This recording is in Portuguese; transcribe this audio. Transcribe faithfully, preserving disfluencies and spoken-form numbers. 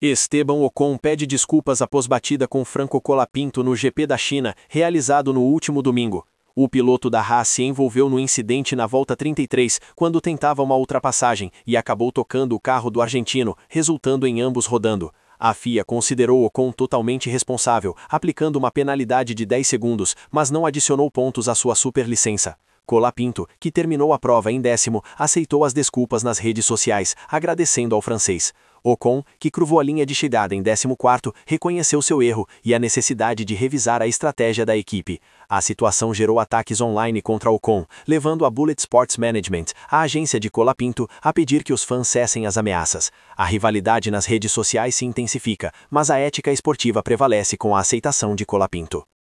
Esteban Ocon pede desculpas após batida com Franco Colapinto no G P da China, realizado no último domingo. O piloto da Haas se envolveu no incidente na volta trinta e três, quando tentava uma ultrapassagem, e acabou tocando o carro do argentino, resultando em ambos rodando. A F I A considerou Ocon totalmente responsável, aplicando uma penalidade de dez segundos, mas não adicionou pontos à sua superlicença. Colapinto, que terminou a prova em décimo, aceitou as desculpas nas redes sociais, agradecendo ao francês. Ocon, que cruzou a linha de chegada em décimo quarto, reconheceu seu erro e a necessidade de revisar a estratégia da equipe. A situação gerou ataques online contra Ocon, levando a Bullet Sports Management, a agência de Colapinto, a pedir que os fãs cessem as ameaças. A rivalidade nas redes sociais se intensifica, mas a ética esportiva prevalece com a aceitação de Colapinto.